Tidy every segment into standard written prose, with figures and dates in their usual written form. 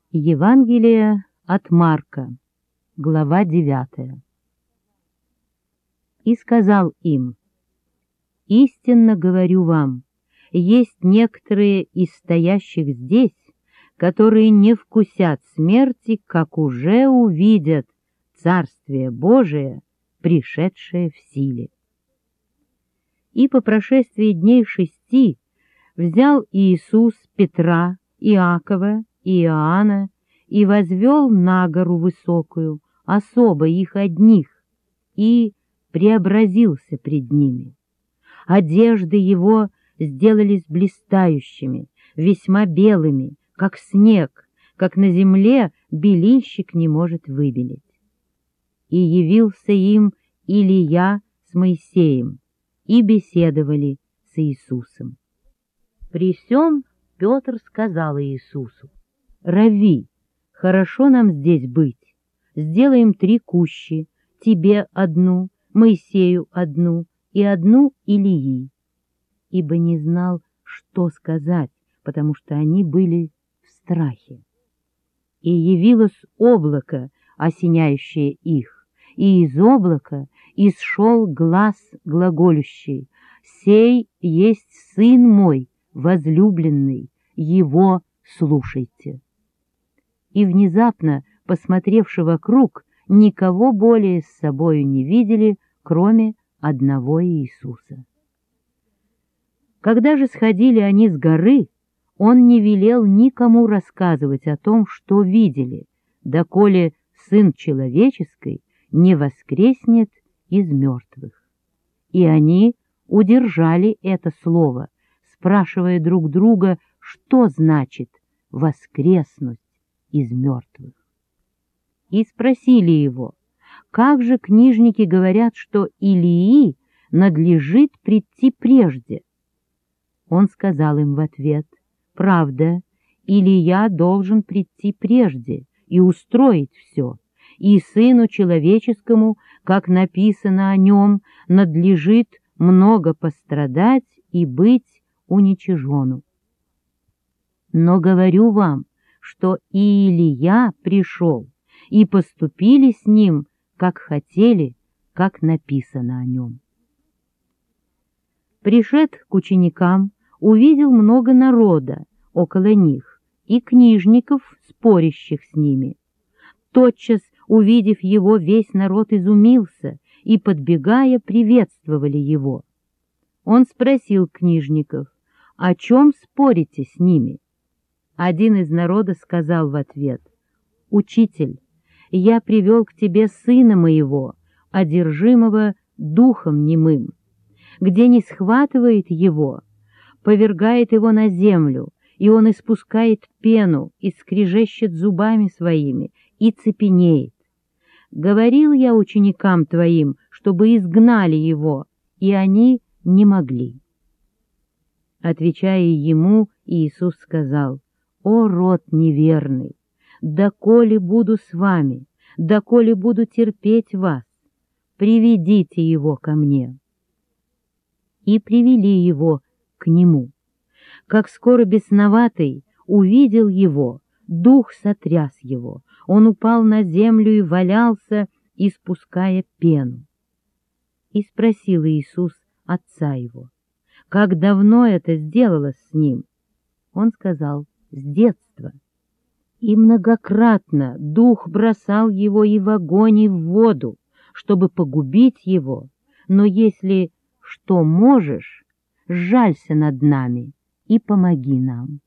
Евангелие от Марка, глава 9. И сказал им: «Истинно говорю вам, есть некоторые из стоящих здесь, которые не вкусят смерти, как уже увидят Царствие Божие, пришедшее в силе». И по прошествии дней 6 взял Иисус Петра, Иакова и Иоанна и возвел на гору высокую, особо их одних, и преобразился пред ними. Одежды его сделались блистающими, весьма белыми, как снег, как на земле белильщик не может выбелить. И явился им Илия с Моисеем, и беседовали с Иисусом. При сем Петр сказал Иисусу: «Рави, хорошо нам здесь быть. Сделаем 3 кущи, тебе одну, Моисею одну и одну Илии». Ибо не знал, что сказать, потому что они были в страхе. И явилось облако, осеняющее их, и из облака исшел глас глаголющий: «Сей есть Сын мой, возлюбленный, его слушайте». И внезапно, посмотревши вокруг, никого более с собою не видели, кроме одного Иисуса. Когда же сходили они с горы, он не велел никому рассказывать о том, что видели, доколе Сын Человеческий не воскреснет из мертвых. И они удержали это слово, спрашивая друг друга, что значит воскреснуть из мертвых. И спросили его: как же книжники говорят, что Илии надлежит прийти прежде? Он сказал им в ответ: правда, Илия должен прийти прежде и устроить все, и Сыну Человеческому, как написано о нем, надлежит много пострадать и быть уничижену. Но говорю вам, что и Илия пришел, и поступили с ним, как хотели, как написано о нем. Пришед к ученикам, увидел много народа около них и книжников, спорящих с ними. Тотчас, увидев его, весь народ изумился и, подбегая, приветствовали его. Он спросил книжников: «О чем спорите с ними?» Один из народа сказал в ответ: «Учитель, я привел к тебе сына моего, одержимого духом немым. Где не схватывает его, повергает его на землю, и он испускает пену, и скрежещет зубами своими, и цепенеет. Говорил я ученикам твоим, чтобы изгнали его, и они не могли». Отвечая ему, Иисус сказал: «О род неверный! Доколе буду с вами, доколе буду терпеть вас? Приведите его ко мне». И привели его к нему. Как скоро бесноватый увидел его, дух сотряс его, он упал на землю и валялся, испуская пену. И спросил Иисус отца его: как давно это сделалось с ним? Он сказал: с детства. И многократно дух бросал его и в огонь, и в воду, чтобы погубить его, но если что можешь, сжалься над нами и помоги нам.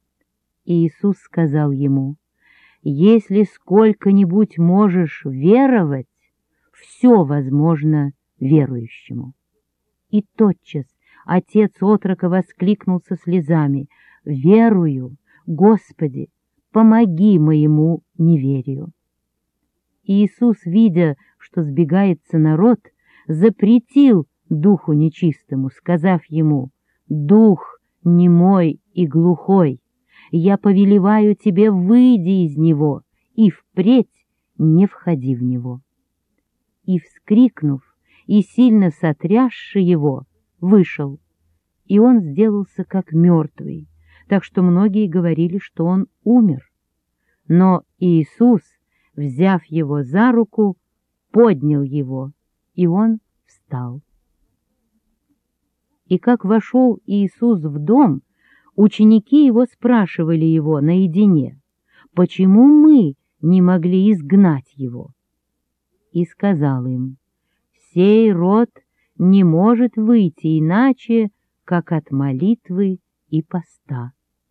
И Иисус сказал ему: если сколько-нибудь можешь веровать, все возможно верующему. И тотчас отец отрока воскликнул со слезами: верую, Господи, помоги моему неверию. И Иисус, видя, что сбегается народ, запретил духу нечистому, сказав ему: дух немой и глухой, я повелеваю тебе, выйди из него и впредь не входи в него. И, вскрикнув и сильно сотрясши его, вышел, и он сделался как мертвый, так что многие говорили, что он умер. Но Иисус, взяв его за руку, поднял его, и он встал. И как вошел Иисус в дом, ученики его спрашивали его наедине, почему мы не могли изгнать его? И сказал им: сей род не может выйти иначе, как от молитвы и поста.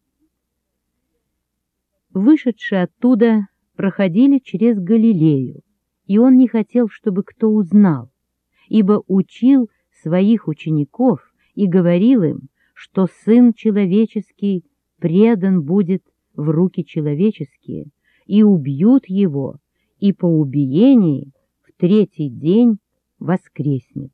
Вышедшие оттуда проходили через Галилею, и он не хотел, чтобы кто узнал, ибо учил своих учеников и говорил им, что Сын Человеческий предан будет в руки человеческие, и убьют его, и по убиении в третий день воскреснет.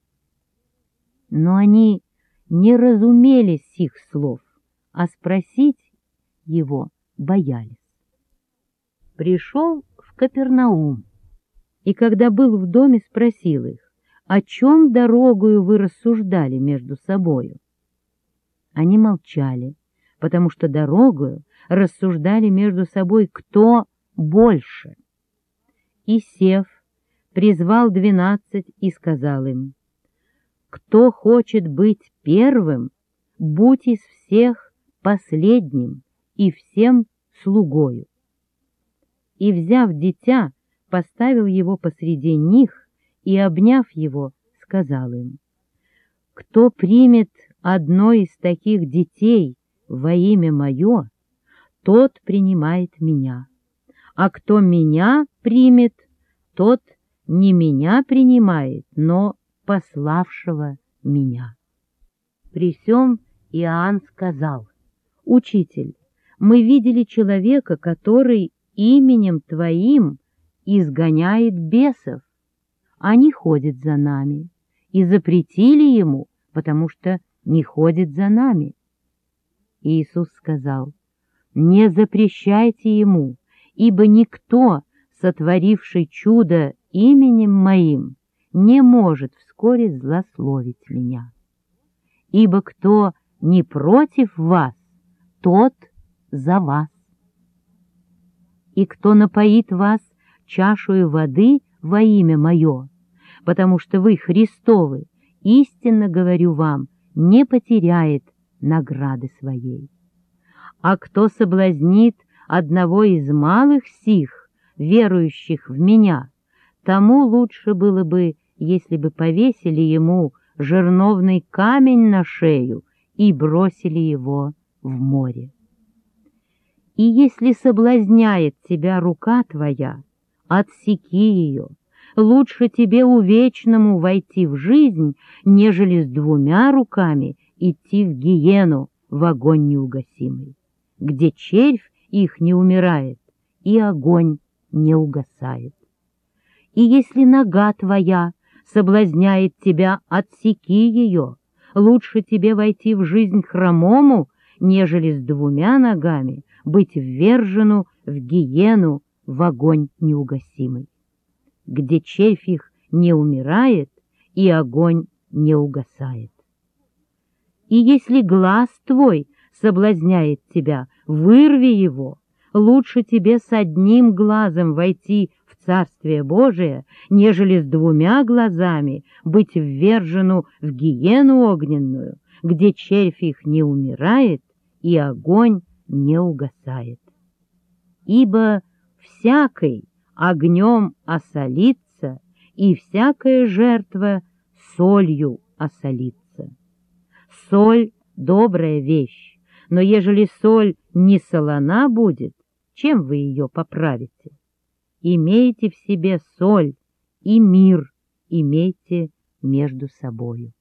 Но они не разумели сих слов, а спросить его боялись. Пришел в Капернаум, и когда был в доме, спросил их: о чем дорогою вы рассуждали между собою? Они молчали, потому что дорогою рассуждали между собой, кто больше. И, сев, призвал 12 и сказал им: кто хочет быть первым, будь из всех последним и всем слугою. И, взяв дитя, поставил его посреди них и, обняв его, сказал им: кто примет одно из таких детей во имя мое, тот принимает меня, а кто меня примет, тот не меня принимает, но пославшего меня. При сем Иоанн сказал: Учитель, мы видели человека, который именем Твоим изгоняет бесов. Они ходят за нами, и запретили ему, потому что не ходит за нами. Иисус сказал: не запрещайте ему, ибо никто, сотворивший чудо именем Моим, не может вскоре злословить меня. Ибо кто не против вас, тот за вас. И кто напоит вас чашею воды во имя Мое, потому что вы Христовы, истинно говорю вам, не потеряет награды своей. А кто соблазнит одного из малых сих, верующих в Меня, тому лучше было бы, если бы повесили ему жерновный камень на шею и бросили его в море. И если соблазняет тебя рука твоя, отсеки ее. Лучше тебе увечному войти в жизнь, нежели с 2 руками идти в гиену, в огонь неугасимый, где червь их не умирает, и огонь не угасает. И если нога твоя соблазняет тебя, отсеки ее. Лучше тебе войти в жизнь хромому, нежели с 2 ногами быть ввержену в гиену, в огонь неугасимый, где червь их не умирает, и огонь не угасает. И если глаз твой соблазняет тебя, вырви его. Лучше тебе с 1 глазом войти в Царствие Божие, нежели с 2 глазами быть ввержену в гиену огненную, где червь их не умирает, и огонь не угасает. Ибо всякий огнем осолится, и всякая жертва солью осолится. Соль — добрая вещь, но ежели соль не солона будет, чем вы ее поправите? Имейте в себе соль, и мир имейте между собою.